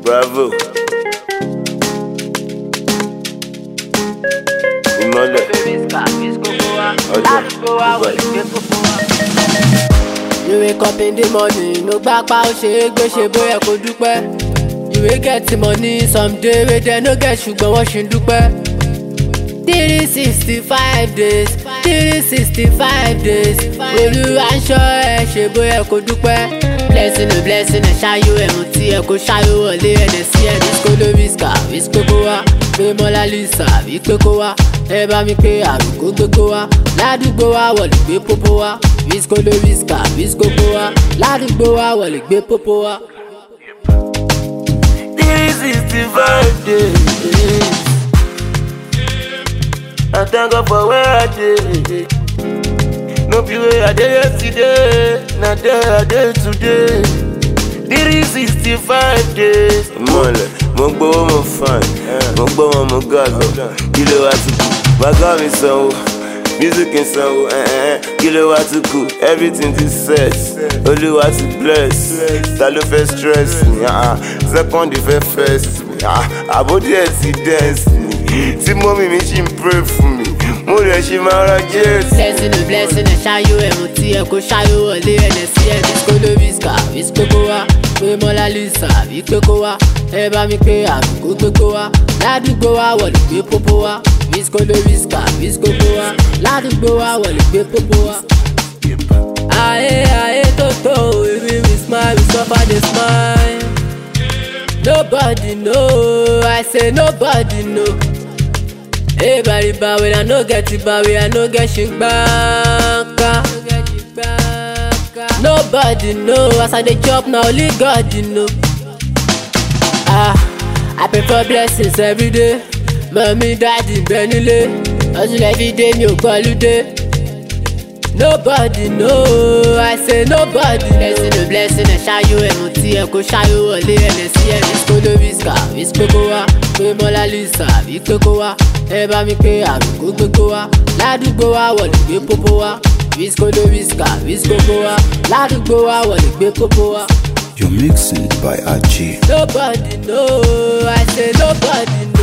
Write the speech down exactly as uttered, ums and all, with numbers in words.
Bravo. Ìmọ̀lẹ̀. You wake up in the morning, no gbà pa ó ṣe é gbé ṣe bóyá kó dúpẹ́. You will get the money someday wey dem no get ṣùgbọ́n wọ́n ṣì ń dúpẹ́. three sixty five days, three sixty five days, Olúwa ń ṣọ́ ẹ ṣe bóyá kó dúpẹ́. Blessing o blessing ẹ ṣáyó ẹ̀mú tí ẹ kó ṣáyó wọlé ẹ̀dẹ̀ sí ẹ̀ disco ló wíṣkà wíṣkó kó wá. Pé Mọ́lá Lisa àbí pé kó wá. Ẹ bá mi pé àrùn kó gbé kó wá. Ládùúgbò wa wọ̀lì gbé pópó wá. Wíṣkó ló wíṣkà wíṣkó kó wá. Ládùúgbò wa wọ̀lì gbé pópó wá. three sixty-five days. I thank God for where I dey. No be where I dey yesterday, na there I dey today. three sixty-five days. Mọ̀lẹ̀, mo gbowó mo fine, mo gbọ́ wọn mo gàgọ̀. Kí ló wá tún kù? Bàgá mi sanwó, music ń sanwó. Kí ló wá tún kù? Everything ti set, Olúwa ti bless. Ta ló fẹ́ stress mi? Second fẹ́ first mi. Àbódì ẹ̀ ti dance mi. Tí mọ́mí mi ṣì ń pray fún mi, mo rẹ̀ ṣe máa ra jẹ́ẹ̀sì. Blessing o blessing ẹ ṣáyó ẹ̀mú tí ẹ kó ṣáyó wọlé ẹ̀dẹ̀ sí ẹ̀ disco ló wíṣkà wíṣkó kó wá. Pé Mọ́lá Lisa àbí pé kó wá. Ẹ bá mi pé àrùn kó gbé kó wá. Ládùúgbò wa wọ̀lì gbé pópó wá. Wíṣkó ló wíṣkà wíṣkó kó wá. Ládùúgbò wa wọ̀lì gbé pópó wá. Ayé ayé tó tó èmi we smile we suffer dey smile. Nobody know, I say nobody know. Hey bariba when I no get it bawe, I no get shigbaka. Nobody know, as I dey chop na only God you know. Ah, I pray for blessings every day. Mommy, daddy, Benile, hustle every day, mi ò gbọ́lúdé. Nobody know, I say nobody. Blessing o blessing ẹ ṣáyó ẹ̀mú tí ẹ kó ṣáyó wọlé ẹ̀dẹ̀ sí ẹ̀ disco ló wíṣkà wíṣkó kó wá. Pé Mọ́lá Lisa àbí pé kó wá. Ẹ bá mi pé àrùn kó gbé kó wá. Ládùúgbò wa wọ̀lì gbé pópó wá. Wíṣkó ló wíṣkà wíṣkó kó wá. Ládùúgbò wa wọ̀lì gbé pópó wá. You're mixing by Aji. Nobody know, I say nobody know.